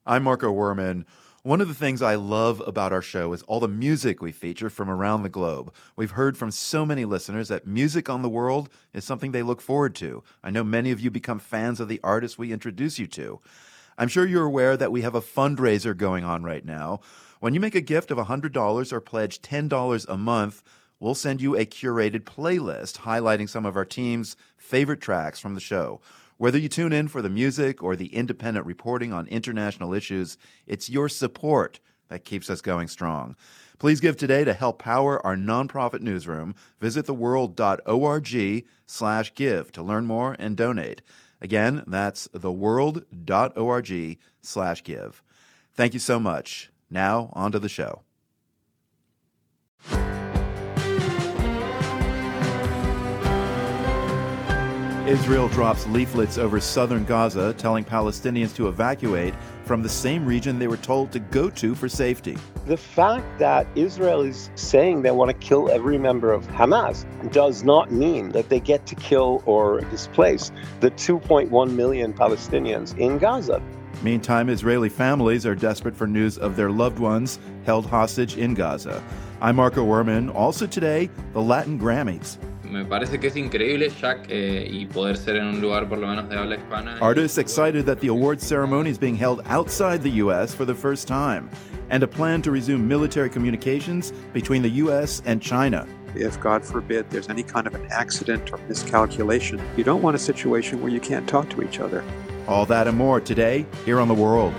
I'm Marco Werman. One of the things I love about our show is all the music we feature from around the globe. We've heard from so many listeners that music on the world is something they look forward to. I know many of you become fans of the artists we introduce you to. I'm sure you're aware that we have a fundraiser going on right now. When you make a gift of $100 or pledge $10 a month, we'll send you a curated playlist highlighting some of our team's favorite tracks from the show. Whether you tune in for the music or the independent reporting on international issues, it's your support that keeps us going strong. Please give today to help power our nonprofit newsroom. Visit theworld.org/give to learn more and donate. Again, that's theworld.org/give. Thank you so much. Now, on to the show. Israel drops leaflets over southern Gaza telling Palestinians to evacuate from the same region they were told to go to for safety. The fact that Israel is saying they want to kill every member of Hamas does not mean that they get to kill or displace the 2.1 million Palestinians in Gaza. Meantime, Israeli families are desperate for news of their loved ones held hostage in Gaza. I'm Marco Werman. Also today, the Latin Grammys. Me parece que es increíble, Jack, y poder ser en un lugar por lo menos de habla hispana. Artists excited that the awards ceremony is being held outside the U.S. for the first time, and a plan to resume military communications between the U.S. and China. If, God forbid, there's any kind of an accident or miscalculation, you don't want a situation where you can't talk to each other. All that and more today here on The World.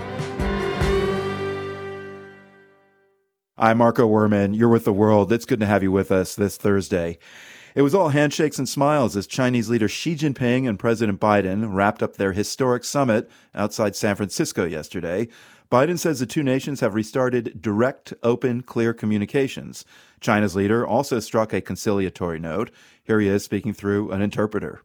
I'm Marco Werman. You're with The World. It's good to have you with us this Thursday. It was all handshakes and smiles as Chinese leader Xi Jinping and President Biden wrapped up their historic summit outside San Francisco yesterday. Biden says the two nations have restarted direct, open, clear communications. China's leader also struck a conciliatory note. Here he is speaking through an interpreter.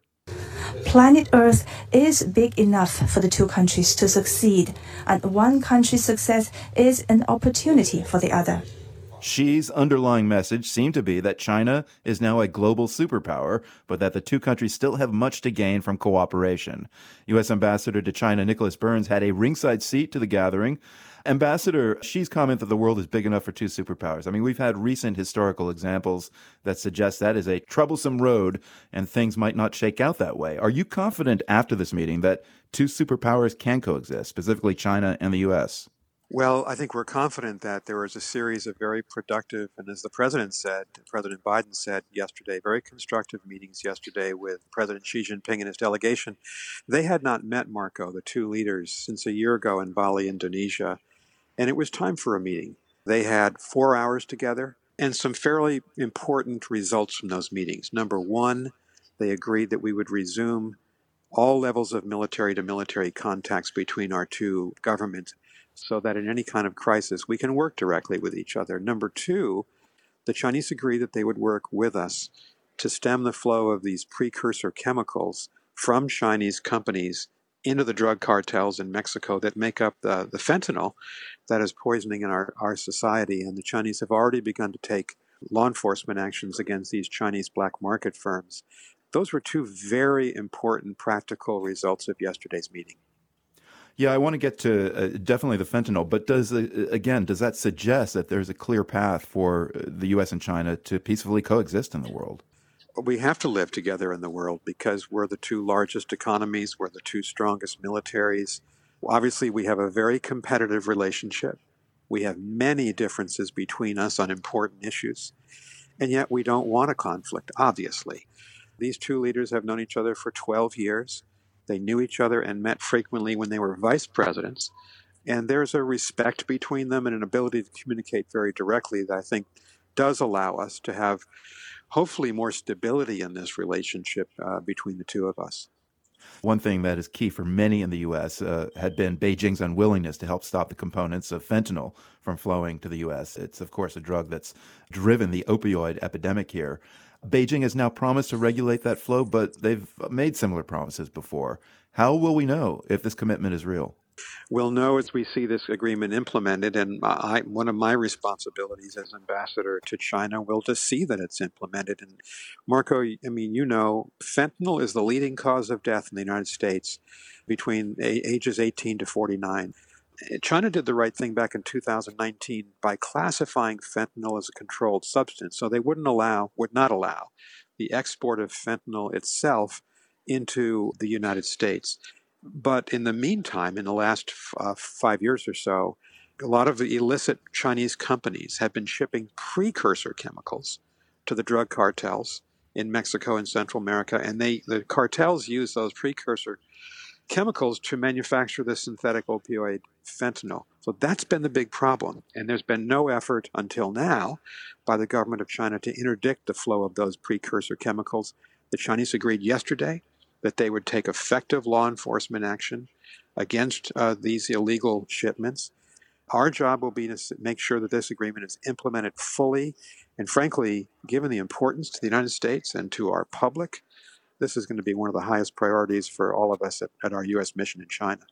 Planet Earth is big enough for the two countries to succeed, and one country's success is an opportunity for the other. Xi's underlying message seemed to be that China is now a global superpower, but that the two countries still have much to gain from cooperation. U.S. Ambassador to China Nicholas Burns had a ringside seat to the gathering. Ambassador, Xi's comment that the world is big enough for two superpowers. I mean, we've had recent historical examples that suggest that is a troublesome road and things might not shake out that way. Are you confident after this meeting that two superpowers can coexist, specifically China and the U.S.? Well, I think we're confident that there was a series of very productive, and as the President Biden said yesterday, very constructive meetings yesterday with President Xi Jinping and his delegation. They had not met, Marco, the two leaders, since a year ago in Bali, Indonesia, and it was time for a meeting. They had 4 hours together and some fairly important results from those meetings. Number one, they agreed that we would resume all levels of military-to-military contacts between our two governments, so that in any kind of crisis, we can work directly with each other. Number two, the Chinese agreed that they would work with us to stem the flow of these precursor chemicals from Chinese companies into the drug cartels in Mexico that make up the fentanyl that is poisoning in our society. And the Chinese have already begun to take law enforcement actions against these Chinese black market firms. Those were two very important practical results of yesterday's meeting. Yeah, I want to get to definitely the fentanyl, but does that suggest that there's a clear path for the U.S. and China to peacefully coexist in the world? We have to live together in the world because we're the two largest economies, we're the two strongest militaries. Obviously, we have a very competitive relationship. We have many differences between us on important issues, and yet we don't want a conflict, obviously. These two leaders have known each other for 12 years. They knew each other and met frequently when they were vice presidents. And there's a respect between them and an ability to communicate very directly that I think does allow us to have hopefully more stability in this relationship between the two of us. One thing that is key for many in the U.S. Had been Beijing's unwillingness to help stop the components of fentanyl from flowing to the U.S. It's, of course, a drug that's driven the opioid epidemic here. Beijing has now promised to regulate that flow, but they've made similar promises before. How will we know if this commitment is real? We'll know as we see this agreement implemented, and one of my responsibilities as ambassador to China will to see that it's implemented. And Marco, I mean, you know, fentanyl is the leading cause of death in the United States between ages 18 to 49. China did the right thing back in 2019 by classifying fentanyl as a controlled substance. So they would not allow the export of fentanyl itself into the United States. But in the meantime, in the last 5 years or so, a lot of the illicit Chinese companies have been shipping precursor chemicals to the drug cartels in Mexico and Central America, and the cartels use those precursor chemicals to manufacture the synthetic opioid fentanyl. So that's been the big problem, and there's been no effort until now by the government of China to interdict the flow of those precursor chemicals. The Chinese agreed yesterday that they would take effective law enforcement action against these illegal shipments. Our job will be to make sure that this agreement is implemented fully. And frankly, given the importance to the United States and to our public, this is going to be one of the highest priorities for all of us at our U.S. mission in China.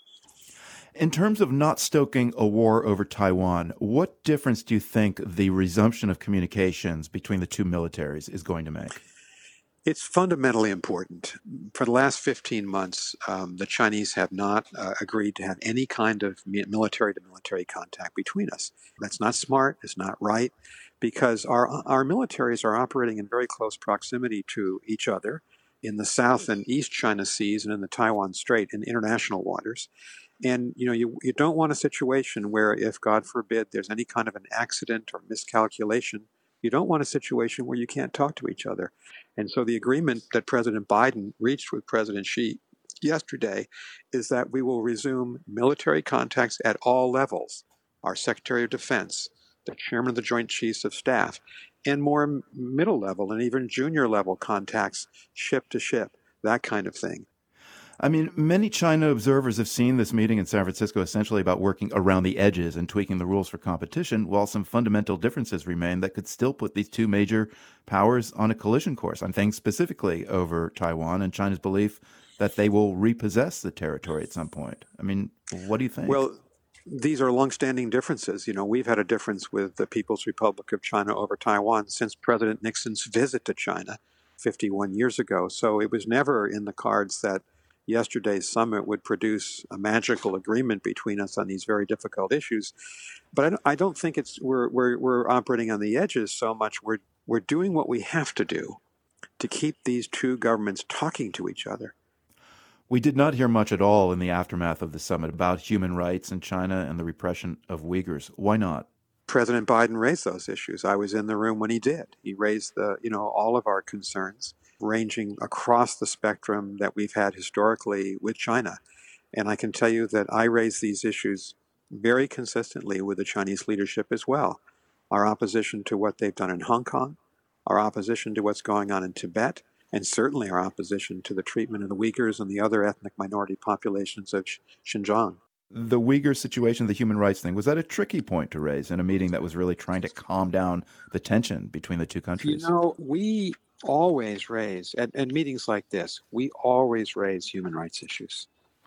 In terms of not stoking a war over Taiwan, what difference do you think the resumption of communications between the two militaries is going to make? It's fundamentally important. For the last 15 months, the Chinese have not agreed to have any kind of military-to-military contact between us. That's not smart. It's not right, because our militaries are operating in very close proximity to each other in the South and East China Seas and in the Taiwan Strait in international waters. And you don't want a situation where, if God forbid there's any kind of an accident or miscalculation, you don't want a situation where you can't talk to each other. And so the agreement that President Biden reached with President Xi yesterday is that we will resume military contacts at all levels. Our Secretary of Defense, the Chairman of the Joint Chiefs of Staff, and more middle level and even junior level contacts, ship to ship, that kind of thing. I mean, many China observers have seen this meeting in San Francisco essentially about working around the edges and tweaking the rules for competition, while some fundamental differences remain that could still put these two major powers on a collision course. I'm thinking specifically over Taiwan and China's belief that they will repossess the territory at some point. I mean, what do you think? Well, these are longstanding differences. We've had a difference with the People's Republic of China over Taiwan since President Nixon's visit to China 51 years ago. So it was never in the cards that yesterday's summit would produce a magical agreement between us on these very difficult issues. But I don't think we're operating on the edges so much. We're doing what we have to do to keep these two governments talking to each other. We did not hear much at all in the aftermath of the summit about human rights in China and the repression of Uyghurs. Why not? President Biden raised those issues. I was in the room when he did. He raised all of our concerns, ranging across the spectrum that we've had historically with China. And I can tell you that I raised these issues very consistently with the Chinese leadership as well. Our opposition to what they've done in Hong Kong, our opposition to what's going on in Tibet, and certainly our opposition to the treatment of the Uyghurs and the other ethnic minority populations of Xinjiang. The Uyghur situation, the human rights thing, was that a tricky point to raise in a meeting that was really trying to calm down the tension between the two countries? We always raise, at meetings like this, we always raise human rights issues.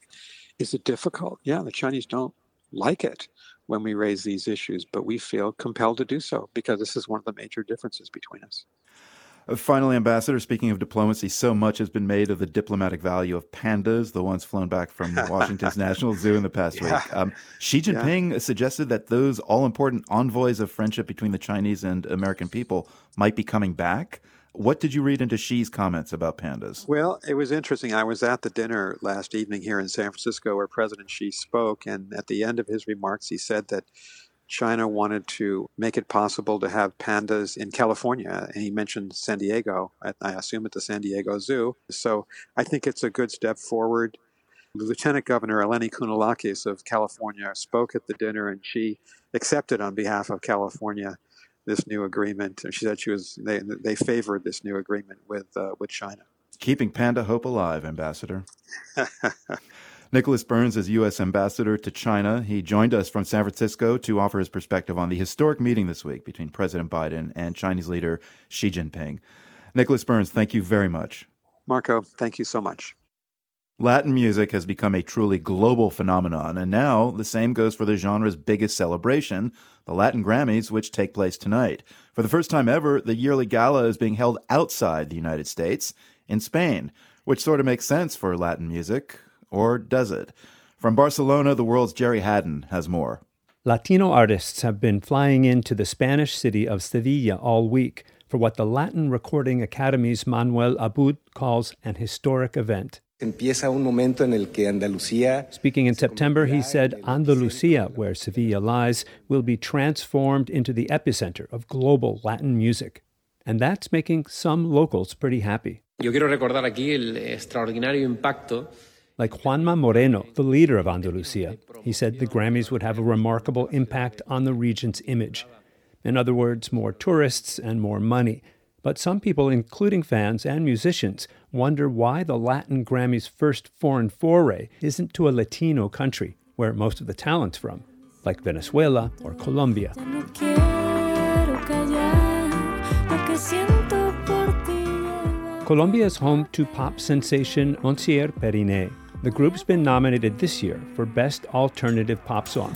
Is it difficult? Yeah, the Chinese don't like it when we raise these issues, but we feel compelled to do so because this is one of the major differences between us. Finally, Ambassador, speaking of diplomacy, so much has been made of the diplomatic value of pandas, the ones flown back from Washington's National Zoo in the past week. Xi Jinping suggested that those all-important envoys of friendship between the Chinese and American people might be coming back. What did you read into Xi's comments about pandas? Well, it was interesting. I was at the dinner last evening here in San Francisco where President Xi spoke, and at the end of his remarks, he said that China wanted to make it possible to have pandas in California, and he mentioned San Diego, I assume at the San Diego Zoo. So I think it's a good step forward. Lieutenant Governor Eleni Kounalakis of California spoke at the dinner, and she accepted on behalf of California this new agreement. And she said they favored this new agreement with China. Keeping panda hope alive, Ambassador. Nicholas Burns is U.S. Ambassador to China. He joined us from San Francisco to offer his perspective on the historic meeting this week between President Biden and Chinese leader Xi Jinping. Nicholas Burns, thank you very much. Marco, thank you so much. Latin music has become a truly global phenomenon, and now the same goes for the genre's biggest celebration, the Latin Grammys, which take place tonight. For the first time ever, the yearly gala is being held outside the United States, in Spain, which sort of makes sense for Latin music. Or does it? From Barcelona, the world's Jerry Haddon has more. Latino artists have been flying into the Spanish city of Sevilla all week for what the Latin Recording Academy's Manuel Abud calls an historic event. Speaking in September, he said Andalusia, where Sevilla lies, will be transformed into the epicenter of global Latin music. And that's making some locals pretty happy. Yo quiero recordar aquí el extraordinario impacto. Like Juanma Moreno, the leader of Andalusia, he said the Grammys would have a remarkable impact on the region's image. In other words, more tourists and more money. But some people, including fans and musicians, wonder why the Latin Grammys' first foreign foray isn't to a Latino country, where most of the talent's from, like Venezuela or Colombia. Colombia is home to pop sensation Oncier Periné. The group's been nominated this year for Best Alternative Pop Song.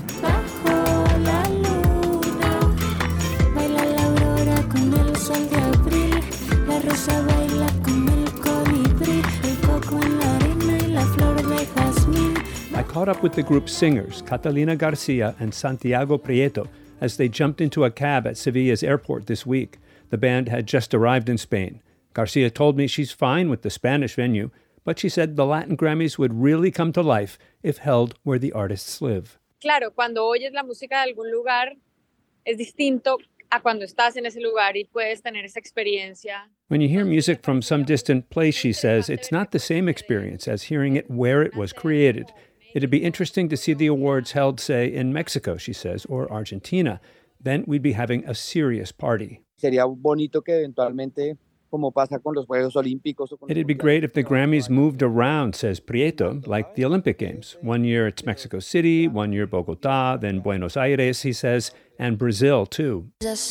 I caught up with the group's singers, Catalina Garcia and Santiago Prieto, as they jumped into a cab at Sevilla's airport this week. The band had just arrived in Spain. Garcia told me she's fine with the Spanish venue, but she said the Latin Grammys would really come to life if held where the artists live. Claro, cuando oyes la música de algún lugar es distinto a cuando estás en ese lugar y puedes tener esa experiencia. When you hear music from some distant place, she says, it's not the same experience as hearing it where it was created. It'd be interesting to see the awards held, say, in Mexico, she says, or Argentina. Then we'd be having a serious party. Sería bonito que eventualmente, como pasa con los Juegos Olímpicos. It'd be great if the Grammys moved around, says Prieto, like the Olympic Games. One year it's Mexico City, one year Bogotá, then Buenos Aires, he says, and Brazil, too.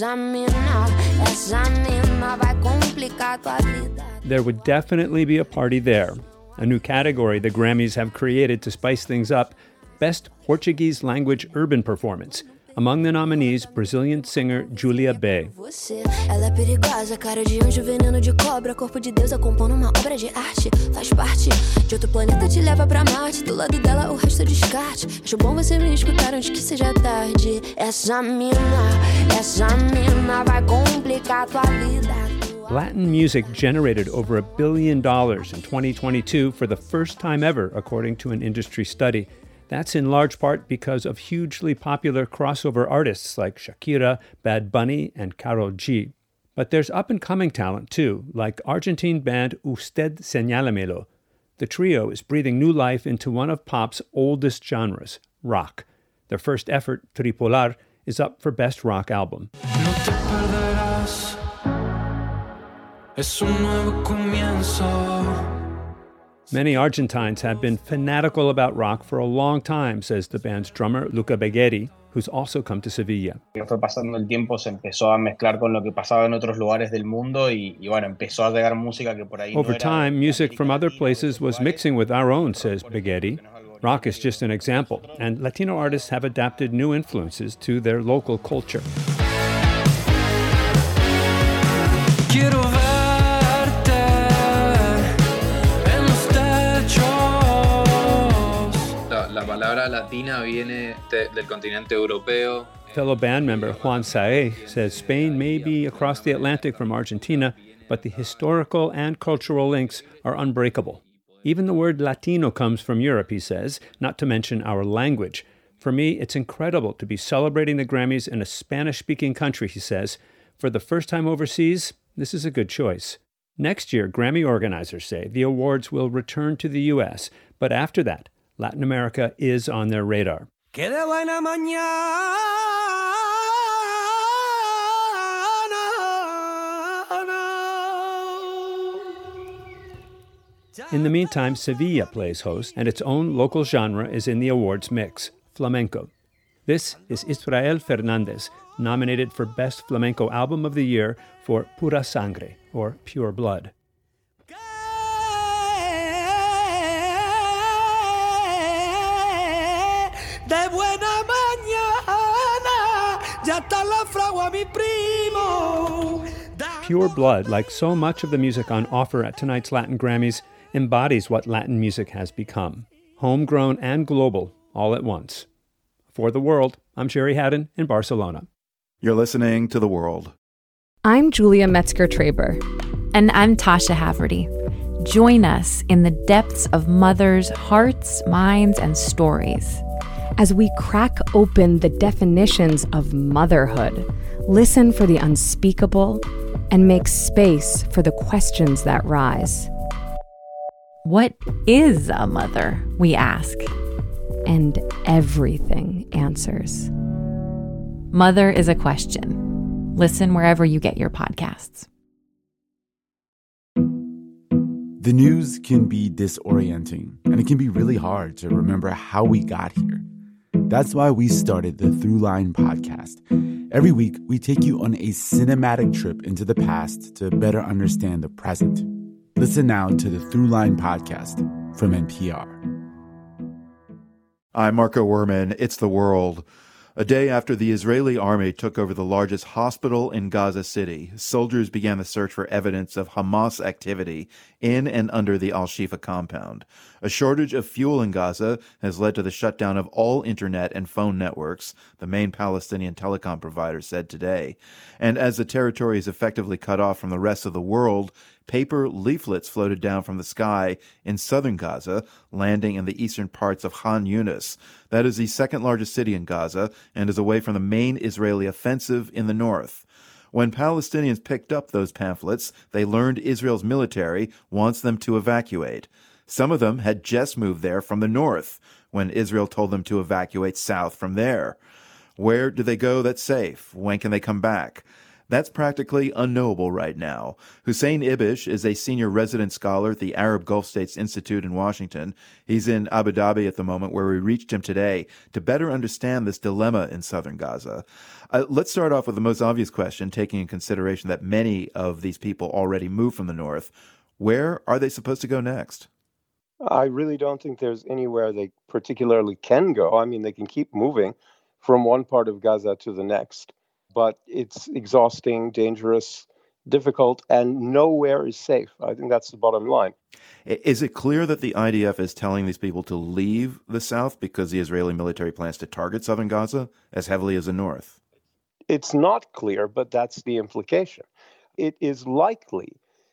There would definitely be a party there. A new category the Grammys have created to spice things up, Best Portuguese Language Urban Performance. Among the nominees, Brazilian singer Julia Bay. Ela é perigosa, cara de anjo, veneno de cobra, corpo de deusa compondo uma obra de arte. Faz parte de outro planeta, te leva pra Marte. Do lado dela o resto é descarte. Acho bom você me escutar antes que seja tarde. Essa mina vai complicar tua vida. Latin music generated over $1 billion in 2022 for the first time ever, according to an industry study. That's in large part because of hugely popular crossover artists like Shakira, Bad Bunny, and Karol G. But there's up-and-coming talent, too, like Argentine band Usted Señálemelo. The trio is breathing new life into one of pop's oldest genres, rock. Their first effort, Tripolar, is up for Best Rock Album. No te perderás. Es un nuevo comienzo. Many Argentines have been fanatical about rock for a long time, says the band's drummer, Luca Begheri, who's also come to Sevilla. Fue pasando el tiempo, se empezó a mezclar con lo que pasaba en otros lugares del mundo y bueno, empezó a llegar música que por ahí Over time, music from other places was mixing with our own, says Begheri. Rock is just an example, and Latino artists have adapted new influences to their local culture. Quiero La palabra latina viene del continente europeo. Fellow band member Juan Saez says Spain may be across the Atlantic from Argentina, but the historical and cultural links are unbreakable. Even the word Latino comes from Europe, he says, not to mention our language. For me, it's incredible to be celebrating the Grammys in a Spanish-speaking country, he says. For the first time overseas, this is a good choice. Next year, Grammy organizers say the awards will return to the U.S., but after that, Latin America is on their radar. In the meantime, Sevilla plays host, and its own local genre is in the awards mix, flamenco. This is Israel Fernández, nominated for Best Flamenco Album of the Year for Pura Sangre, or Pure Blood. Pure Blood, like so much of the music on offer at tonight's Latin Grammys, embodies what Latin music has become. homegrown and global, all at once. For The World, I'm Sherry Haddon in Barcelona. You're listening to The World. I'm Julia Metzger-Traber. And I'm Tasha Haverty. Join us in the depths of mothers' hearts, minds, and stories. As we crack open the definitions of motherhood, listen for the unspeakable, and make space for the questions that rise. What is a mother, we ask? And everything answers. Mother is a Question. Listen wherever you get your podcasts. The news can be disorienting, and it can be really hard to remember how we got here. That's why we started the Throughline podcast. Every week, we take you on a cinematic trip into the past to better understand the present. Listen now to the Throughline podcast from NPR. I'm Marco Werman. It's The World. A day after the Israeli army took over the largest hospital in Gaza City, soldiers began the search for evidence of Hamas activity in and under the Al-Shifa compound. A shortage of fuel in Gaza has led to the shutdown of all internet and phone networks, the main Palestinian telecom provider said today. And as the territory is effectively cut off from the rest of the world, paper leaflets floated down from the sky in southern Gaza, landing in the eastern parts of Khan Yunis. That is the second largest city in Gaza and is away from the main Israeli offensive in the north. When Palestinians picked up those pamphlets, they learned Israel's military wants them to evacuate. Some of them had just moved there from the north when Israel told them to evacuate south from there. Where do they go that's safe? When can they come back? That's practically unknowable right now. Hussein Ibish is a senior resident scholar at the Arab Gulf States Institute in Washington. He's in Abu Dhabi at the moment, where we reached him today to better understand this dilemma in southern Gaza. Let's start off with the most obvious question, taking in consideration that many of these people already moved from the north. Where are they supposed to go next? I really don't think there's anywhere they particularly can go. I mean, they can keep moving from one part of Gaza to the next, but it's exhausting, dangerous, difficult, and nowhere is safe. I think that's the bottom line. Is it clear that the IDF is telling these people to leave the south because the Israeli military plans to target southern Gaza as heavily as the north? It's not clear, but that's the implication. It is likely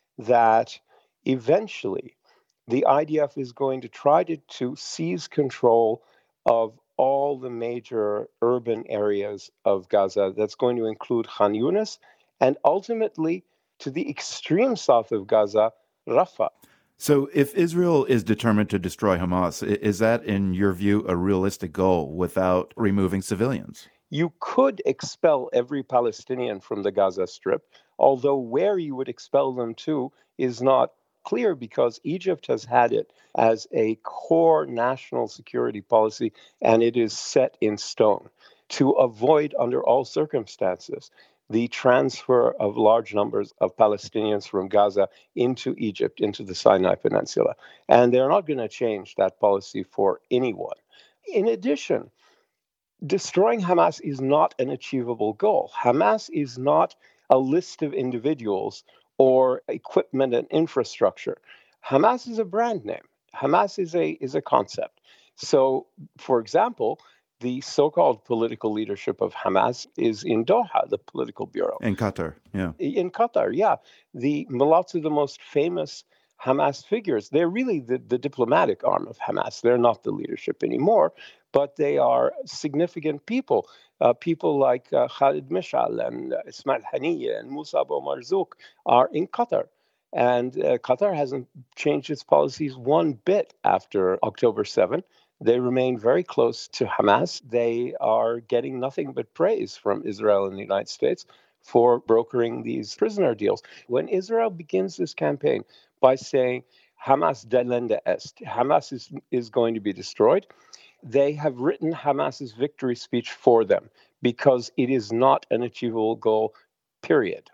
that eventually the IDF is going to try to seize control of all the major urban areas of Gaza. That's going to include Khan Yunis and ultimately to the extreme south of Gaza, Rafah. So if Israel is determined to destroy Hamas, is that, in your view, a realistic goal without removing civilians? You could expel every Palestinian from the Gaza Strip, although where you would expel them to is not clear because Egypt has had it as a core national security policy, and it is set in stone to avoid, under all circumstances, the transfer of large numbers of Palestinians from Gaza into Egypt, into the Sinai Peninsula. And they're not going to change that policy for anyone. In addition, destroying Hamas is not an achievable goal. Hamas is not a list of individuals or equipment and infrastructure. Hamas is a brand name. Hamas is a concept. So, for example, the so-called political leadership of Hamas is in Doha, the political bureau. In Qatar, yeah. In Qatar, yeah. Lots of the most famous Hamas figures, they're really the diplomatic arm of Hamas. They're not the leadership anymore, but they are significant people. People like Khalid Mishal and Ismail Haniyeh and Musa Abu Marzouk are in Qatar. And Qatar hasn't changed its policies one bit after October 7. They remain very close to Hamas. They are getting nothing but praise from Israel and the United States for brokering these prisoner deals. When Israel begins this campaign by saying Hamas delenda est, Hamas is going to be destroyed, they have written Hamas's victory speech for them because it is not an achievable goal, period.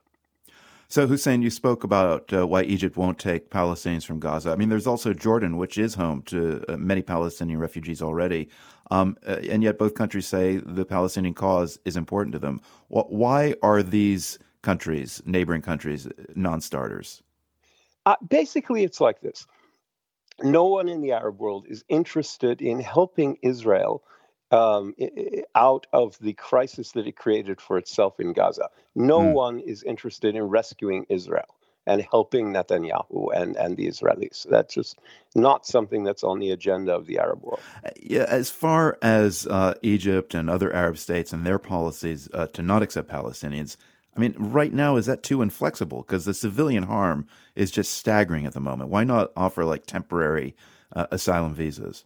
So, Hussein, you spoke about why Egypt won't take Palestinians from Gaza. I mean, there's also Jordan, which is home to many Palestinian refugees already. And yet both countries say the Palestinian cause is important to them. Why are these countries, neighboring countries, non-starters? Basically, it's like this. No one in the Arab world is interested in helping Israel out of the crisis that it created for itself in Gaza. No one is interested in rescuing Israel and helping Netanyahu and the Israelis. That's just not something that's on the agenda of the Arab world. Yeah, as far as Egypt and other Arab states and their policies to not accept Palestinians, I mean, right now, is that too inflexible? Because the civilian harm is just staggering at the moment. Why not offer like temporary asylum visas?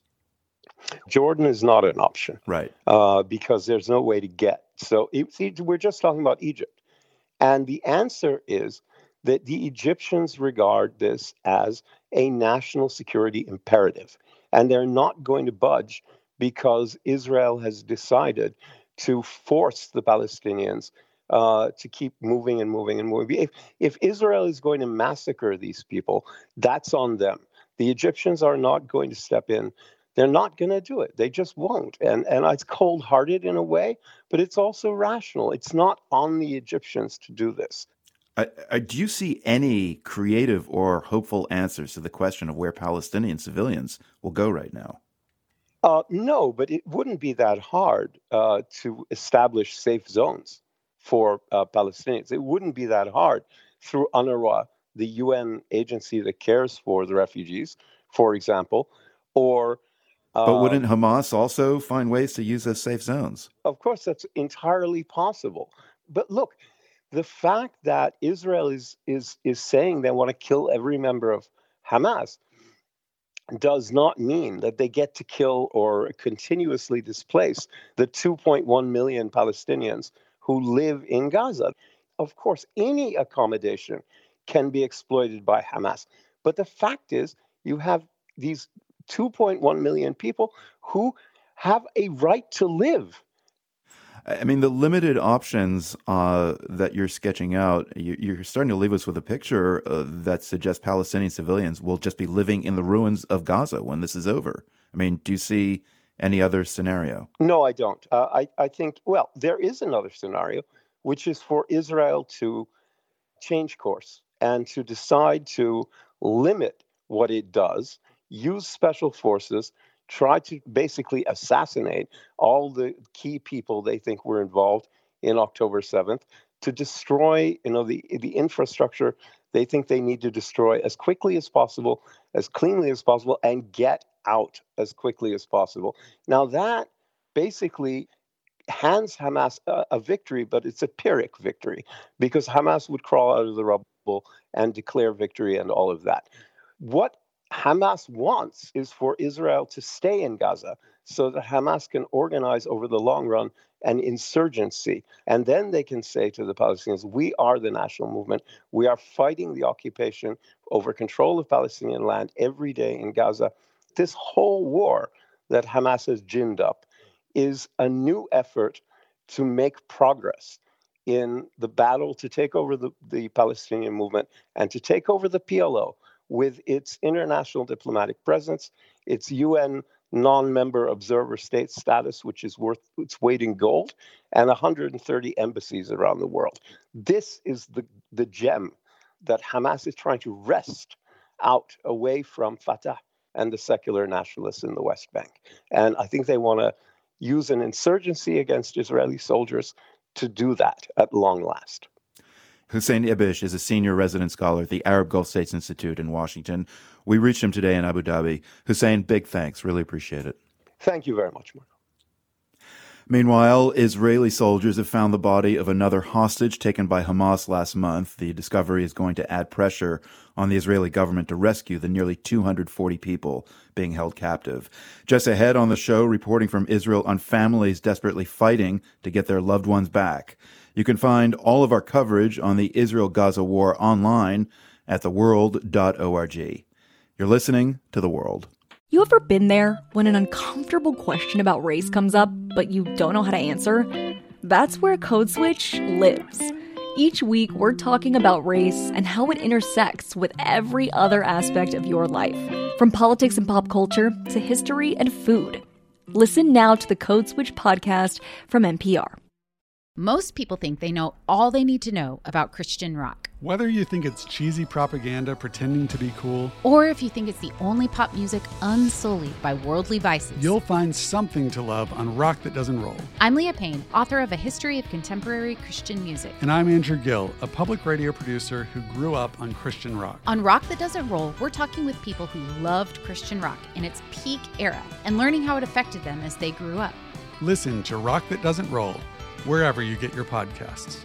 Jordan is not an option. Right. Because there's no way to get. So we're just talking about Egypt. And the answer is that the Egyptians regard this as a national security imperative. And they're not going to budge because Israel has decided to force the Palestinians to keep moving and moving and moving. If Israel is going to massacre these people, that's on them. The Egyptians are not going to step in. They're not going to do it. They just won't. And it's cold-hearted in a way, but it's also rational. It's not on the Egyptians to do this. Do you see any creative or hopeful answers to the question of where Palestinian civilians will go right now? No, but it wouldn't be that hard to establish safe zones for Palestinians. It wouldn't be that hard through UNRWA, the UN agency that cares for the refugees, for example, or... But wouldn't Hamas also find ways to use those safe zones? Of course, that's entirely possible. But look, the fact that Israel is saying they want to kill every member of Hamas does not mean that they get to kill or continuously displace the 2.1 million Palestinians who live in Gaza. Of course, any accommodation can be exploited by Hamas. But the fact is, you have these 2.1 million people who have a right to live. I mean, the limited options that you're sketching out, you're starting to leave us with a picture that suggests Palestinian civilians will just be living in the ruins of Gaza when this is over. I mean, do you see any other scenario? No, I don't. I think, well, there is another scenario, which is for Israel to change course and to decide to limit what it does, use special forces, try to basically assassinate all the key people they think were involved in October 7th, to destroy, the infrastructure they think they need to destroy as quickly as possible, as cleanly as possible, and get out as quickly as possible. Now that basically hands Hamas a victory, but it's a Pyrrhic victory, because Hamas would crawl out of the rubble and declare victory and all of that. What Hamas wants is for Israel to stay in Gaza so that Hamas can organize over the long run an insurgency. And then they can say to the Palestinians, we are the national movement. We are fighting the occupation over control of Palestinian land every day in Gaza. This whole war that Hamas has ginned up is a new effort to make progress in the battle to take over the Palestinian movement and to take over the PLO, with its international diplomatic presence, its UN non-member observer state status, which is worth its weight in gold, and 130 embassies around the world. This is the gem that Hamas is trying to wrest out away from Fatah and the secular nationalists in the West Bank. And I think they want to use an insurgency against Israeli soldiers to do that at long last. Hussein Ibish is a senior resident scholar at the Arab Gulf States Institute in Washington. We reached him today in Abu Dhabi. Hussein, big thanks. Really appreciate it. Thank you very much, Marco. Meanwhile, Israeli soldiers have found the body of another hostage taken by Hamas last month. The discovery is going to add pressure on the Israeli government to rescue the nearly 240 people being held captive. Just ahead on the show, reporting from Israel on families desperately fighting to get their loved ones back. You can find all of our coverage on the Israel-Gaza war online at theworld.org. You're listening to The World. You ever been there when an uncomfortable question about race comes up, but you don't know how to answer? That's where Code Switch lives. Each week, we're talking about race and how it intersects with every other aspect of your life, from politics and pop culture to history and food. Listen now to the Code Switch podcast from NPR. Most people think they know all they need to know about Christian rock. Whether you think it's cheesy propaganda pretending to be cool, or if you think it's the only pop music unsullied by worldly vices, you'll find something to love on Rock That Doesn't Roll. I'm Leah Payne, author of A History of Contemporary Christian Music. And I'm Andrew Gill, a public radio producer who grew up on Christian rock. On Rock That Doesn't Roll, we're talking with people who loved Christian rock in its peak era and learning how it affected them as they grew up. Listen to Rock That Doesn't Roll wherever you get your podcasts.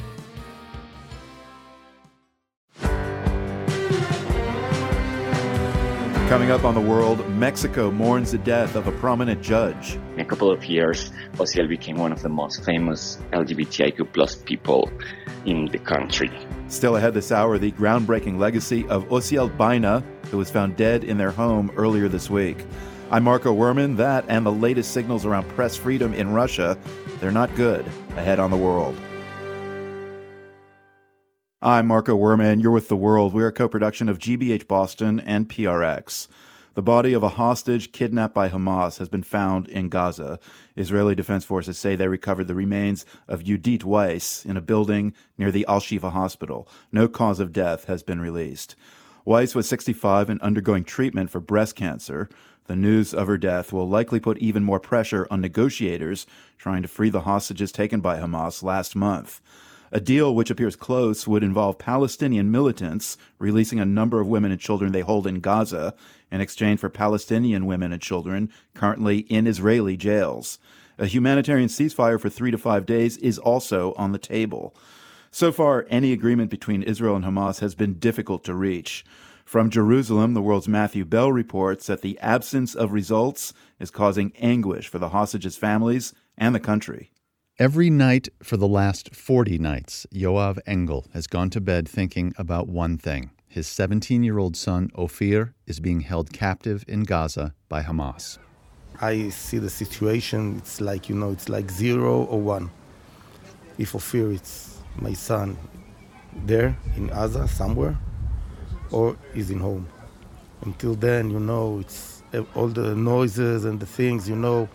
Coming up on The World, Mexico mourns the death of a prominent judge. In a couple of years, Ociel became one of the most famous LGBTIQ plus people in the country. Still ahead this hour, the groundbreaking legacy of Ociel Baina, who was found dead in their home earlier this week. I'm Marco Werman. That and the latest signals around press freedom in Russia, they're not good. Ahead on The World. I'm Marco Werman. You're with The World. We're a co-production of GBH Boston and PRX. The body of a hostage kidnapped by Hamas has been found in Gaza. Israeli Defense Forces say they recovered the remains of Yudit Weiss in a building near the Al-Shifa hospital. No cause of death has been released. Weiss was 65 and undergoing treatment for breast cancer. The news of her death will likely put even more pressure on negotiators trying to free the hostages taken by Hamas last month. A deal which appears close would involve Palestinian militants releasing a number of women and children they hold in Gaza in exchange for Palestinian women and children currently in Israeli jails. A humanitarian ceasefire for 3 to 5 days is also on the table. So far, any agreement between Israel and Hamas has been difficult to reach. From Jerusalem, The World's Matthew Bell reports that the absence of results is causing anguish for the hostages' families and the country. Every night for the last 40 nights, Yoav Engel has gone to bed thinking about one thing. His 17-year-old son, Ophir, is being held captive in Gaza by Hamas. I see the situation, it's like 0 or 1. If Ophir, it's my son, there in Gaza somewhere, or is in home. Until then, it's all the noises and the things,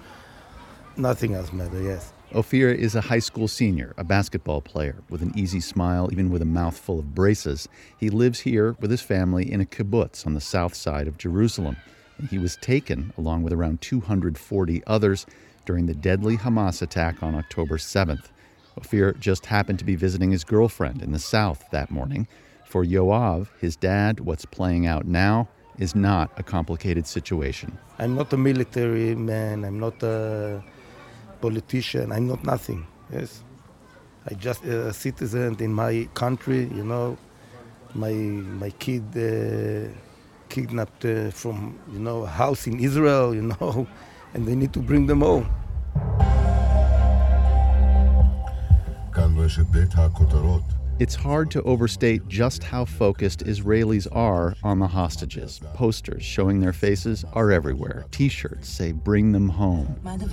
nothing else matters, yes. Ophir is a high school senior, a basketball player with an easy smile, even with a mouthful of braces. He lives here with his family in a kibbutz on the south side of Jerusalem. And he was taken, along with around 240 others, during the deadly Hamas attack on October 7th. Ophir just happened to be visiting his girlfriend in the south that morning. For Yoav, his dad, what's playing out now is not a complicated situation. I'm not a military man, I'm not a politician, I'm not nothing, yes. I'm just a citizen in my country, my kid kidnapped from, a house in Israel, and they need to bring them home. It's hard to overstate just how focused Israelis are on the hostages. Posters showing their faces are everywhere. T-shirts say, "Bring them home."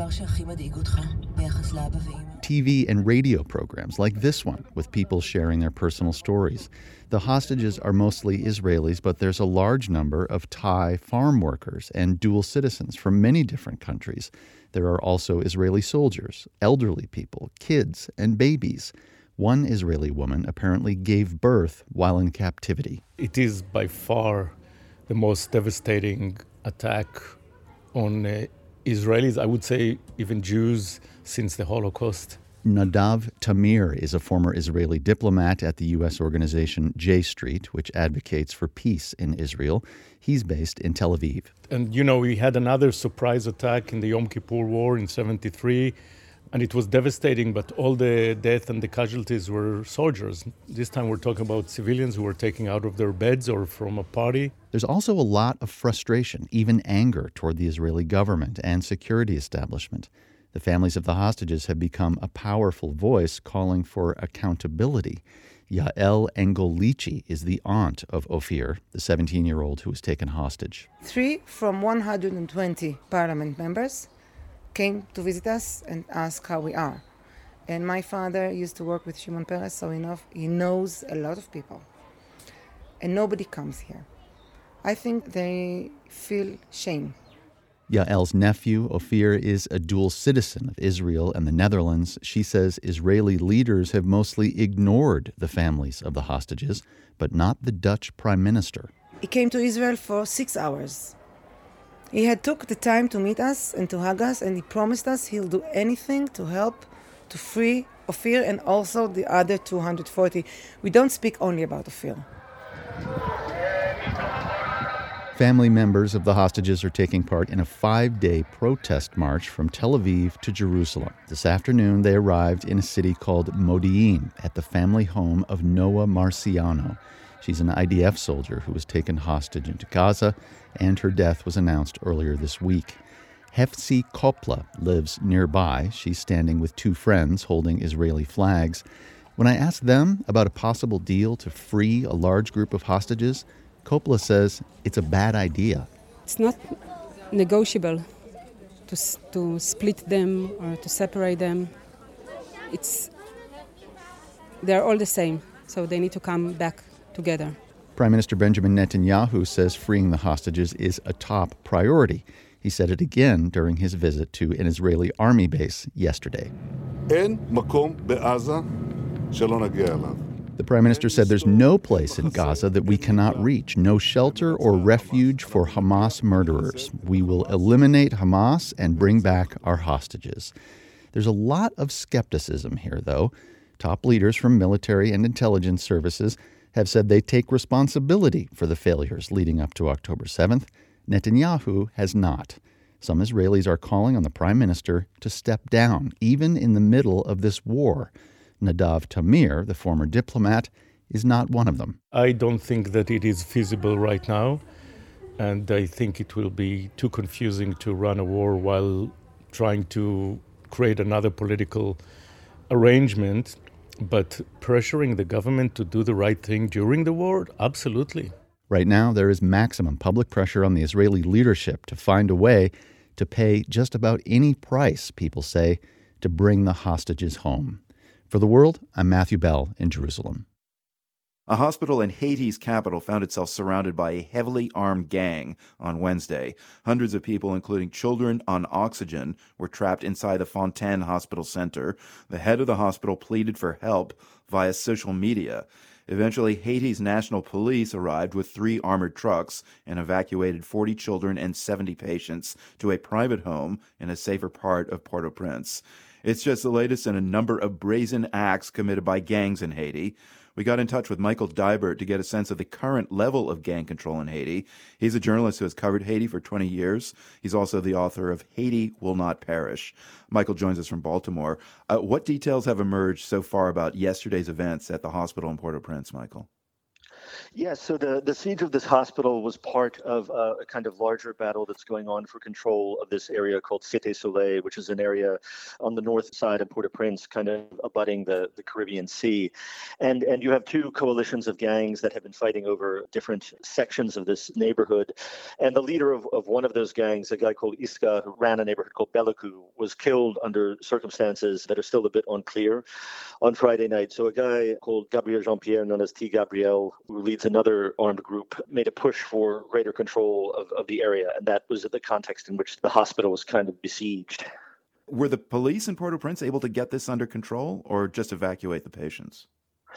TV and radio programs like this one, with people sharing their personal stories. The hostages are mostly Israelis, but there's a large number of Thai farm workers and dual citizens from many different countries. There are also Israeli soldiers, elderly people, kids, and babies. One Israeli woman apparently gave birth while in captivity. It is by far the most devastating attack on Israelis, I would say even Jews, since the Holocaust. Nadav Tamir is a former Israeli diplomat at the U.S. organization J Street, which advocates for peace in Israel. He's based in Tel Aviv. And, we had another surprise attack in the Yom Kippur War in 1973. And it was devastating, but all the death and the casualties were soldiers. This time we're talking about civilians who were taken out of their beds or from a party. There's also a lot of frustration, even anger, toward the Israeli government and security establishment. The families of the hostages have become a powerful voice calling for accountability. Yael Engel-Lichi is the aunt of Ophir, the 17-year-old who was taken hostage. 3 from 120 parliament members came to visit us and ask how we are. And my father used to work with Shimon Peres, so he knows a lot of people. And nobody comes here. I think they feel shame. Yael's nephew, Ophir, is a dual citizen of Israel and the Netherlands. She says Israeli leaders have mostly ignored the families of the hostages, but not the Dutch prime minister. He came to Israel for 6 hours. He had took the time to meet us and to hug us, and he promised us he'll do anything to help to free Ophir and also the other 240. We don't speak only about Ophir. Family members of the hostages are taking part in a 5-day protest march from Tel Aviv to Jerusalem. This afternoon, they arrived in a city called Modi'in at the family home of Noah Marciano. She's an IDF soldier who was taken hostage into Gaza, and her death was announced earlier this week. Hefzi Kopla lives nearby. She's standing with 2 friends holding Israeli flags. When I asked them about a possible deal to free a large group of hostages, Kopla says it's a bad idea. It's not negotiable to split them or to separate them. They're all the same, so they need to come back together. Prime Minister Benjamin Netanyahu says freeing the hostages is a top priority. He said it again during his visit to an Israeli army base yesterday. אין מקום בעזה שלא נגיע אליו. The Prime Minister said there's no place in Gaza that we cannot reach, no shelter or refuge for Hamas murderers. We will eliminate Hamas and bring back our hostages. There's a lot of skepticism here, though. Top leaders from military and intelligence services have said they take responsibility for the failures leading up to October 7th. Netanyahu has not. Some Israelis are calling on the Prime Minister to step down, even in the middle of this war. Nadav Tamir, the former diplomat, is not one of them. I don't think that it is feasible right now, and I think it will be too confusing to run a war while trying to create another political arrangement. But pressuring the government to do the right thing during the war, absolutely. Right now, there is maximum public pressure on the Israeli leadership to find a way to pay just about any price, people say, to bring the hostages home. For The World, I'm Matthew Bell in Jerusalem. A hospital in Haiti's capital found itself surrounded by a heavily armed gang on Wednesday. Hundreds of people, including children on oxygen, were trapped inside the Fontaine Hospital Center. The head of the hospital pleaded for help via social media. Eventually, Haiti's national police arrived with 3 armored trucks and evacuated 40 children and 70 patients to a private home in a safer part of Port-au-Prince. It's just the latest in a number of brazen acts committed by gangs in Haiti. We got in touch with Michael Dibert to get a sense of the current level of gang control in Haiti. He's a journalist who has covered Haiti for 20 years. He's also the author of Haiti Will Not Perish. Michael joins us from Baltimore. What details have emerged so far about yesterday's events at the hospital in Port-au-Prince, Michael? Yes, so the siege of this hospital was part of a kind of larger battle that's going on for control of this area called Cité Soleil, which is an area on the north side of Port-au-Prince, kind of abutting the Caribbean Sea. And you have 2 coalitions of gangs that have been fighting over different sections of this neighborhood. And the leader of one of those gangs, a guy called Iska, who ran a neighborhood called Belakou, was killed under circumstances that are still a bit unclear on Friday night. So a guy called Gabriel Jean-Pierre, known as T. Gabriel, who leads another armed group, made a push for greater control of the area. And that was the context in which the hospital was kind of besieged. Were the police in Port-au-Prince able to get this under control or just evacuate the patients?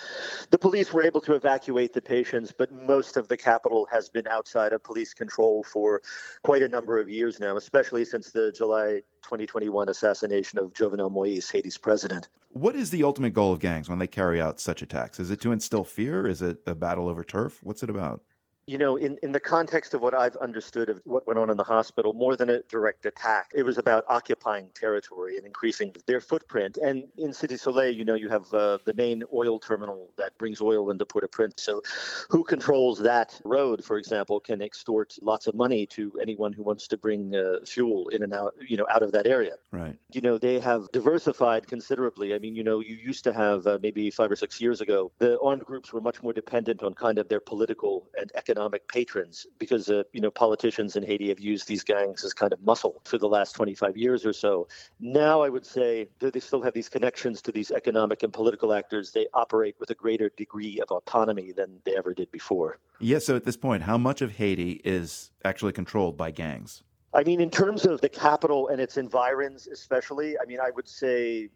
The police were able to evacuate the patients, but most of the capital has been outside of police control for quite a number of years now, especially since the July 2021 assassination of Jovenel Moïse, Haiti's president. What is the ultimate goal of gangs when they carry out such attacks? Is it to instill fear? Is it a battle over turf? What's it about? You know, in the context of what I've understood of what went on in the hospital, more than a direct attack, it was about occupying territory and increasing their footprint. And in Cité Soleil, you know, you have the main oil terminal that brings oil into Port-au-Prince. So who controls that road, for example, can extort lots of money to anyone who wants to bring fuel in and out, you know, out of that area. Right. You know, they have diversified considerably. I mean, you know, you used to have maybe 5 or 6 years ago, the armed groups were much more dependent on kind of their political and economic patrons because, you know, politicians in Haiti have used these gangs as kind of muscle for the last 25 years or so. Now, I would say that they still have these connections to these economic and political actors. They operate with a greater degree of autonomy than they ever did before. Yes, so at this point, how much of Haiti is actually controlled by gangs? I mean, in terms of the capital and its environs especially, I mean, I would say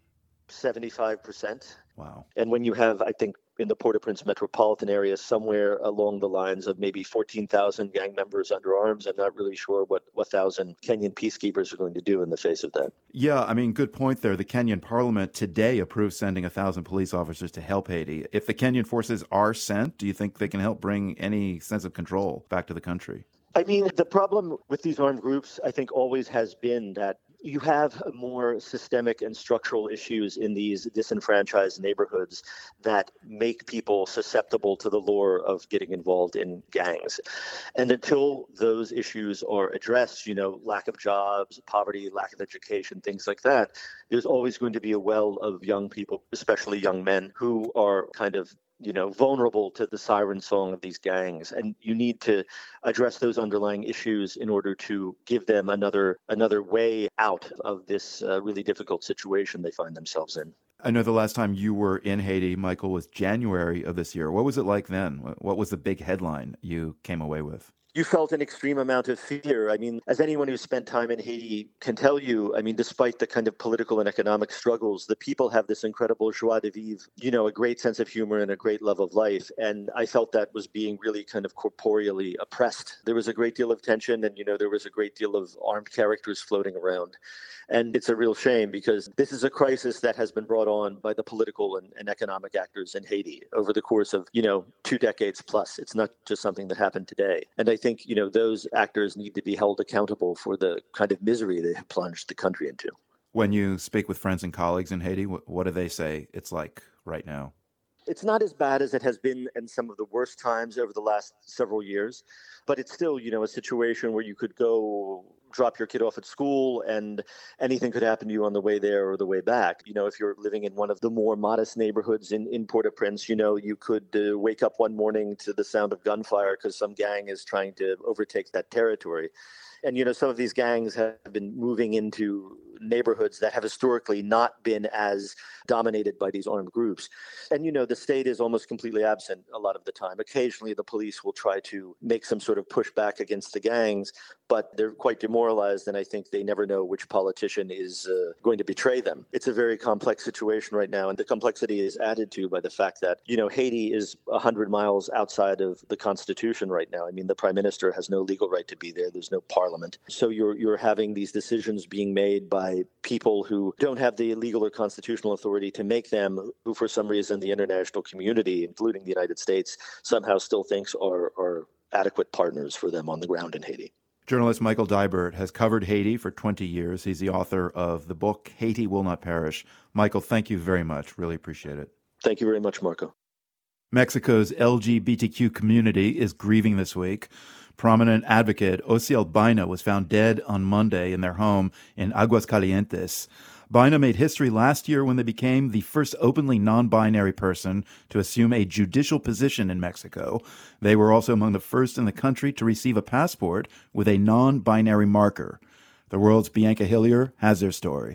75%. Wow. And when you have, I think, in the Port-au-Prince metropolitan area, somewhere along the lines of maybe 14,000 gang members under arms, I'm not really sure what 1,000 Kenyan peacekeepers are going to do in the face of that. Yeah, I mean, good point there. The Kenyan parliament today approved sending 1,000 police officers to help Haiti. If the Kenyan forces are sent, do you think they can help bring any sense of control back to the country? I mean, the problem with these armed groups, I think, always has been that you have more systemic and structural issues in these disenfranchised neighborhoods that make people susceptible to the lure of getting involved in gangs. And until those issues are addressed, lack of jobs, poverty, lack of education, things like that, there's always going to be a well of young people, especially young men, who are kind of vulnerable to the siren song of these gangs. And you need to address those underlying issues in order to give them another way out of this really difficult situation they find themselves in. I know the last time you were in Haiti, Michael, was January of this year. What was it like then? What was the big headline you came away with? You felt an extreme amount of fear. I mean, as anyone who's spent time in Haiti can tell you, I mean, despite the kind of political and economic struggles, the people have this incredible joie de vivre, a great sense of humor and a great love of life. And I felt that was being really kind of corporeally oppressed. There was a great deal of tension and, there was a great deal of armed characters floating around. And it's a real shame because this is a crisis that has been brought on by the political and economic actors in Haiti over the course of, 2 decades plus. It's not just something that happened today. And I think, those actors need to be held accountable for the kind of misery they have plunged the country into. When you speak with friends and colleagues in Haiti, what do they say it's like right now? It's not as bad as it has been in some of the worst times over the last several years, but it's still, a situation where you could go drop your kid off at school and anything could happen to you on the way there or the way back. If you're living in one of the more modest neighborhoods in Port-au-Prince, you could wake up one morning to the sound of gunfire because some gang is trying to overtake that territory. And, some of these gangs have been moving into neighborhoods that have historically not been as dominated by these armed groups. And, the state is almost completely absent a lot of the time. Occasionally, the police will try to make some sort of pushback against the gangs, but they're quite demoralized. And I think they never know which politician is going to betray them. It's a very complex situation right now. And the complexity is added to by the fact that, Haiti is 100 miles outside of the Constitution right now. I mean, the prime minister has no legal right to be there. There's no parliament. So you're having these decisions being made by people who don't have the legal or constitutional authority to make them, who for some reason the international community, including the United States, somehow still thinks are adequate partners for them on the ground in Haiti. Journalist Michael Dybert has covered Haiti for 20 years. He's the author of the book, Haiti Will Not Perish. Michael, thank you very much. Really appreciate it. Thank you very much, Marco. Mexico's LGBTQ community is grieving this week. Prominent advocate Osiel Baina was found dead on Monday in their home in Aguascalientes. Baina made history last year when they became the first openly non-binary person to assume a judicial position in Mexico. They were also among the first in the country to receive a passport with a non-binary marker. The World's Bianca Hillier has their story.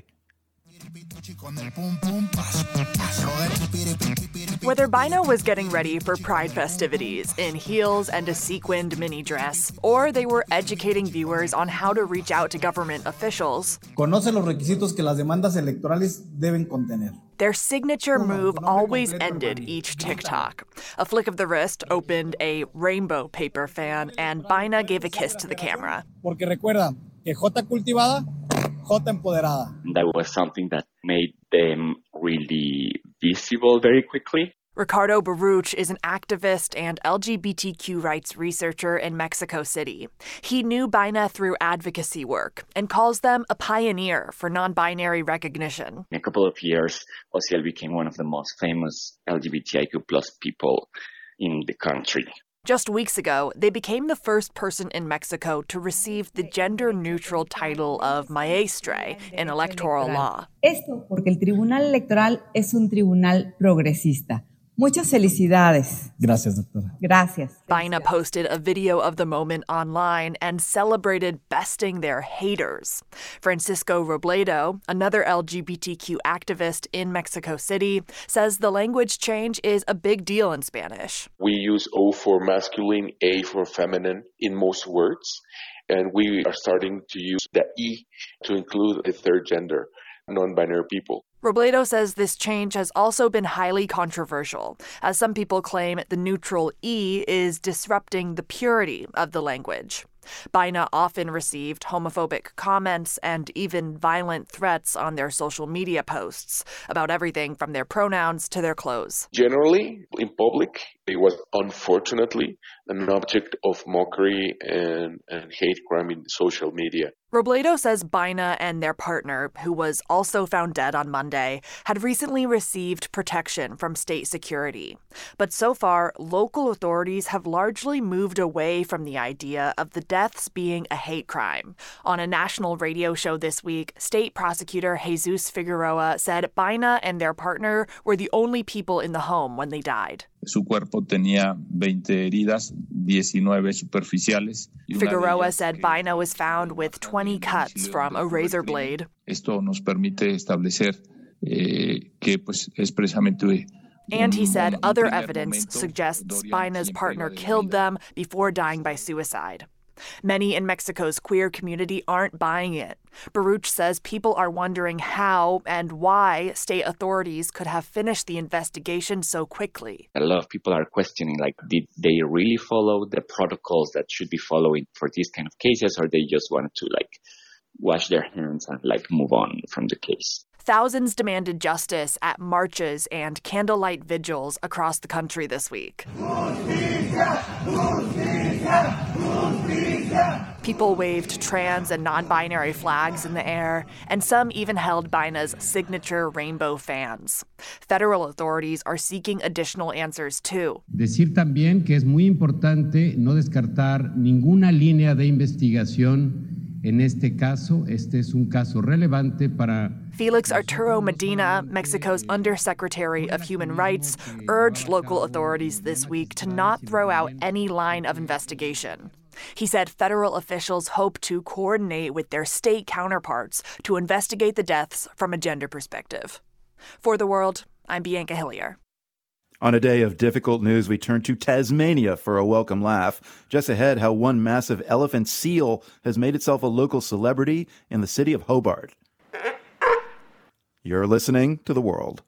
Whether Baina was getting ready for Pride festivities in heels and a sequined mini dress, or they were educating viewers on how to reach out to government officials, conoce los requisitos que las demandas electorales deben contener. Their signature move always ended each TikTok. A flick of the wrist opened a rainbow paper fan, and Baina gave a kiss to the camera. Porque recuerda que J cultivada, J empoderada. That was something that made them really visible very quickly. Ricardo Baruch is an activist and LGBTQ rights researcher in Mexico City. He knew Baina through advocacy work and calls them a pioneer for non-binary recognition. In a couple of years, Osiel became one of the most famous LGBTIQ+ people in the country. Just weeks ago, they became the first person in Mexico to receive the gender-neutral title of maestre in electoral law. Esto porque el Tribunal Electoral es un tribunal progresista. Muchas felicidades. Gracias, doctora. Gracias. Baina posted a video of the moment online and celebrated besting their haters. Francisco Robledo, another LGBTQ activist in Mexico City, says the language change is a big deal in Spanish. We use O for masculine, A for feminine in most words. And we are starting to use the E to include the third gender, non-binary people. Robledo says this change has also been highly controversial, as some people claim the neutral E is disrupting the purity of the language. Baina often received homophobic comments and even violent threats on their social media posts about everything from their pronouns to their clothes. Generally, in public, it was unfortunately an object of mockery and hate crime in social media. Robledo says Baina and their partner, who was also found dead on Monday, had recently received protection from state security. But so far, local authorities have largely moved away from the idea of the deaths being a hate crime. On a national radio show this week, state prosecutor Jesus Figueroa said Baina and their partner were the only people in the home when they died. Su cuerpo tenía 20 heridas, 19 superficiales. Figueroa said Baina was found with 20 cuts from a razor blade. Esto nos permite establecer que pues es precisamente. And he said other evidence suggests Baina's partner killed them before dying by suicide. Many in Mexico's queer community aren't buying it. Baruch says people are wondering how and why state authorities could have finished the investigation so quickly. A lot of people are questioning, did they really follow the protocols that should be following for these kind of cases, or they just wanted to, wash their hands and, move on from the case? Thousands demanded justice at marches and candlelight vigils across the country this week. People waved trans and non-binary flags in the air, and some even held Baina's signature rainbow fans. Federal authorities are seeking additional answers, too. Decir también que es muy importante no descartar ninguna línea de investigación. En este caso, este es un caso relevante para... Felix Arturo Medina, Mexico's Undersecretary of Human Rights, urged local authorities this week to not throw out any line of investigation. He said federal officials hope to coordinate with their state counterparts to investigate the deaths from a gender perspective. For The World, I'm Bianca Hillier. On a day of difficult news, we turn to Tasmania for a welcome laugh. Just ahead, how one massive elephant seal has made itself a local celebrity in the city of Hobart. You're listening to The World.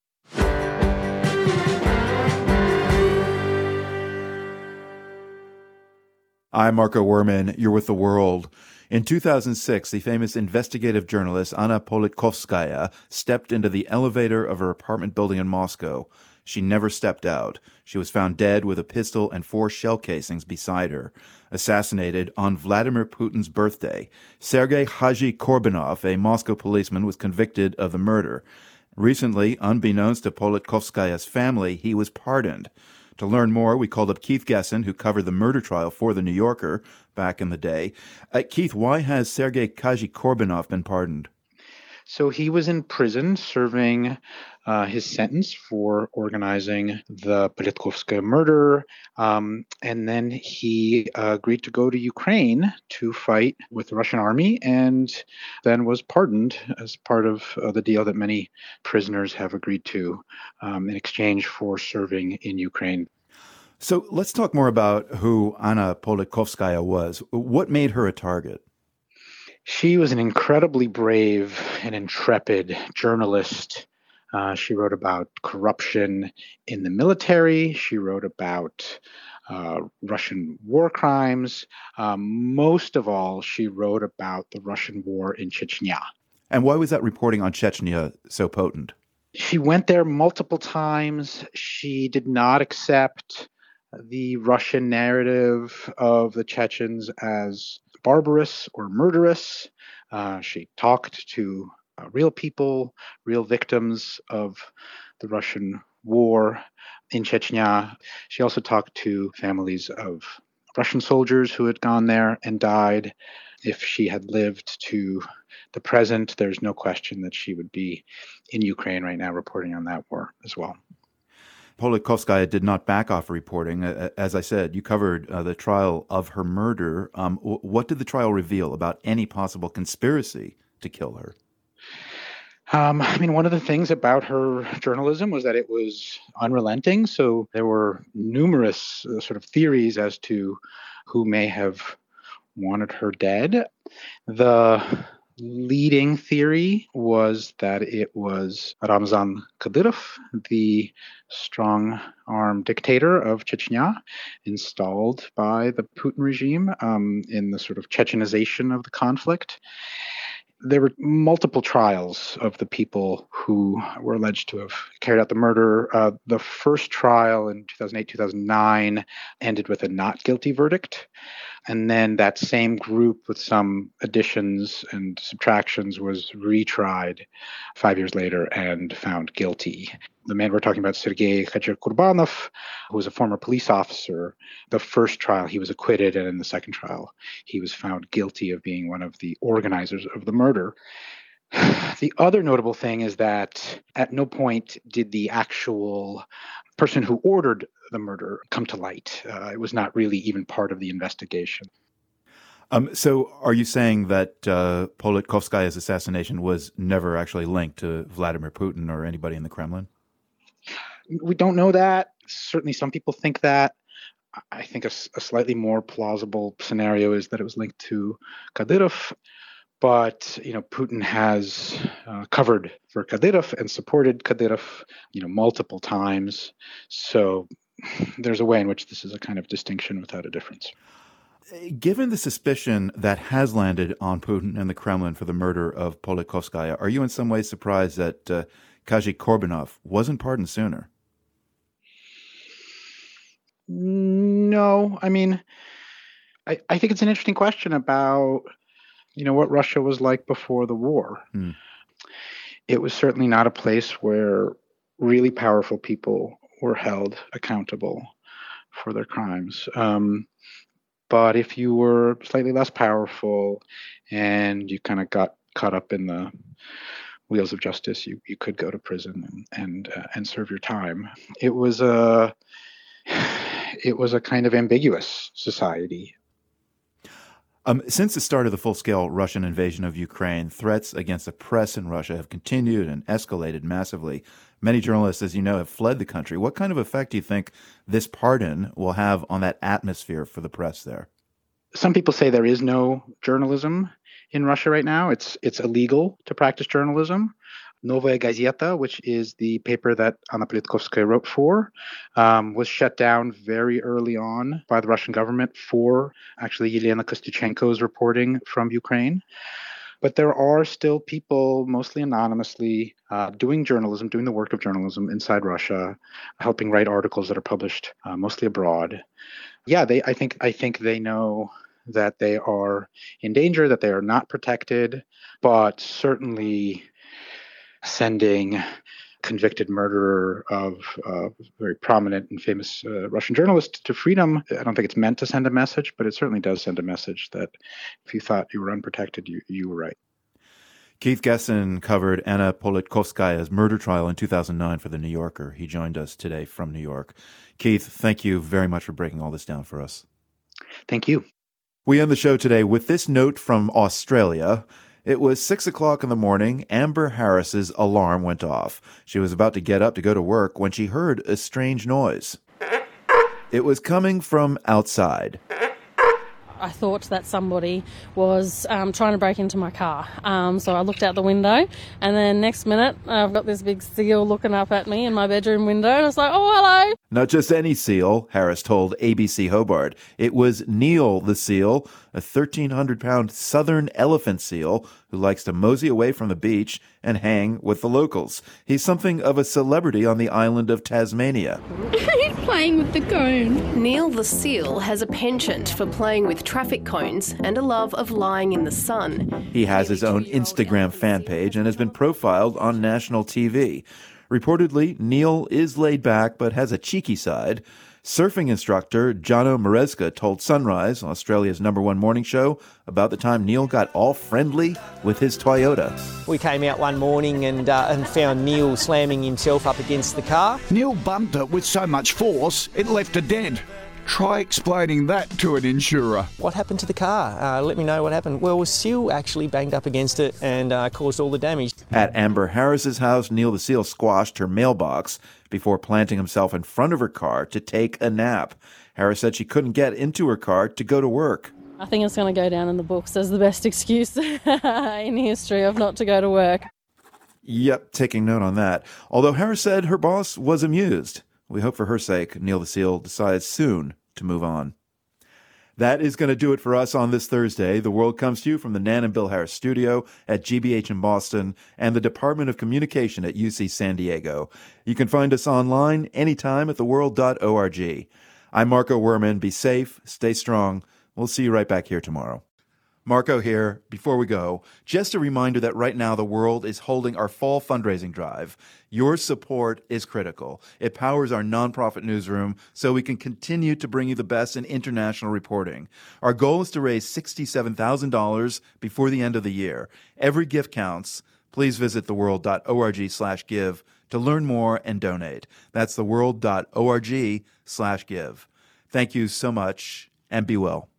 I'm Marco Werman. You're with The World. In 2006, the famous investigative journalist Anna Politkovskaya stepped into the elevator of her apartment building in Moscow. She never stepped out. She was found dead with a pistol and 4 shell casings beside her. Assassinated on Vladimir Putin's birthday, Sergei Haji Korbinov, a Moscow policeman, was convicted of the murder. Recently, unbeknownst to Politkovskaya's family, he was pardoned. To learn more, we called up Keith Gesson, who covered the murder trial for The New Yorker back in the day. Keith, why has Sergei Haji Korbinov been pardoned? So he was in prison serving his sentence for organizing the Politkovskaya murder, and then he agreed to go to Ukraine to fight with the Russian army, and then was pardoned as part of the deal that many prisoners have agreed to in exchange for serving in Ukraine. So let's talk more about who Anna Politkovskaya was. What made her a target? She was an incredibly brave and intrepid journalist. She wrote about corruption in the military. She wrote about Russian war crimes. Most of all, she wrote about the Russian war in Chechnya. And why was that reporting on Chechnya so potent? She went there multiple times. She did not accept the Russian narrative of the Chechens as barbarous or murderous. She talked to real people, real victims of the Russian war in Chechnya. She also talked to families of Russian soldiers who had gone there and died. If she had lived to the present, there's no question that she would be in Ukraine right now reporting on that war as well. Politkovskaya did not back off reporting. As I said, you covered the trial of her murder. What did the trial reveal about any possible conspiracy to kill her? One of the things about her journalism was that it was unrelenting. So there were numerous sort of theories as to who may have wanted her dead. The leading theory was that it was Ramzan Kadyrov, the strong-arm dictator of Chechnya, installed by the Putin regime in the sort of Chechenization of the conflict. There were multiple trials of the people who were alleged to have carried out the murder. The first trial in 2008-2009 ended with a not guilty verdict. And then that same group, with some additions and subtractions, was retried 5 years later and found guilty. The man we're talking about, Sergei Khachaturianov, who was a former police officer. The first trial, he was acquitted, and in the second trial, he was found guilty of being one of the organizers of the murder. The other notable thing is that at no point did the actual person who ordered the murder come to light. It was not really even part of the investigation. So are you saying that Politkovskaya's assassination was never actually linked to Vladimir Putin or anybody in the Kremlin? We don't know that. Certainly some people think that. I think a slightly more plausible scenario is that it was linked to Kadyrov. But, Putin has covered for Kadyrov and supported Kadyrov, multiple times. So there's a way in which this is a kind of distinction without a difference. Given the suspicion that has landed on Putin and the Kremlin for the murder of Politkovskaya, are you in some ways surprised that Kaji Korbunov wasn't pardoned sooner? No. I mean, I think it's an interesting question about what Russia was like before the war. It was certainly not a place where really powerful people were held accountable for their crimes. But if you were slightly less powerful and you kind of got caught up in the wheels of justice, you could go to prison and serve your time. It was a kind of ambiguous society. Since the start of the full-scale Russian invasion of Ukraine, threats against the press in Russia have continued and escalated massively. Many journalists, as you know, have fled the country. What kind of effect do you think this pardon will have on that atmosphere for the press there? Some people say there is no journalism in Russia right now. It's illegal to practice journalism. Novaya Gazeta, which is the paper that Anna Politkovskaya wrote for, was shut down very early on by the Russian government for actually Yelena Kostyuchenko's reporting from Ukraine. But there are still people, mostly anonymously, doing journalism, doing the work of journalism inside Russia, helping write articles that are published mostly abroad. Yeah, I think they know that they are in danger, that they are not protected, but certainly sending convicted murderer of a very prominent and famous Russian journalist to freedom. I don't think it's meant to send a message, but it certainly does send a message that if you thought you were unprotected, you were right. Keith Gesson covered Anna Politkovskaya's murder trial in 2009 for The New Yorker. He joined us today from New York. Keith, thank you very much for breaking all this down for us. Thank you. We end the show today with this note from Australia. It was 6:00 in the morning. Amber Harris's alarm went off. She was about to get up to go to work when she heard a strange noise. It was coming from outside. I thought that somebody was trying to break into my car. So I looked out the window, and then next minute, I've got this big seal looking up at me in my bedroom window, and I was like, oh, hello. Not just any seal, Harris told ABC Hobart. It was Neil the seal, a 1,300-pound southern elephant seal who likes to mosey away from the beach and hang with the locals. He's something of a celebrity on the island of Tasmania. He's playing with the cone. Neil the seal has a penchant for playing with traffic cones and a love of lying in the sun. He has his own Instagram fan page and has been profiled on national TV. Reportedly, Neil is laid back but has a cheeky side. Surfing instructor Jono Maresca told Sunrise, Australia's #1 morning show, about the time Neil got all friendly with his Toyota. We came out one morning and found Neil slamming himself up against the car. Neil bumped it with so much force, it left it dead. Try explaining that to an insurer. What happened to the car? Let me know what happened. Well, Seal actually banged up against it and caused all the damage. At Amber Harris's house, Neil the seal squashed her mailbox before planting himself in front of her car to take a nap. Harris said she couldn't get into her car to go to work. I think it's going to go down in the books as the best excuse in history of not to go to work. Yep, taking note on that. Although Harris said her boss was amused. We hope for her sake, Neil the Seal decides soon to move on. That is going to do it for us on this Thursday. The World comes to you from the Nan and Bill Harris studio at GBH in Boston and the Department of Communication at UC San Diego. You can find us online anytime at theworld.org. I'm Marco Werman. Be safe, stay strong. We'll see you right back here tomorrow. Marco here. Before we go, just a reminder that right now the World is holding our fall fundraising drive. Your support is critical. It powers our nonprofit newsroom so we can continue to bring you the best in international reporting. Our goal is to raise $67,000 before the end of the year. Every gift counts. Please visit theworld.org/give to learn more and donate. That's theworld.org/give. Thank you so much and be well.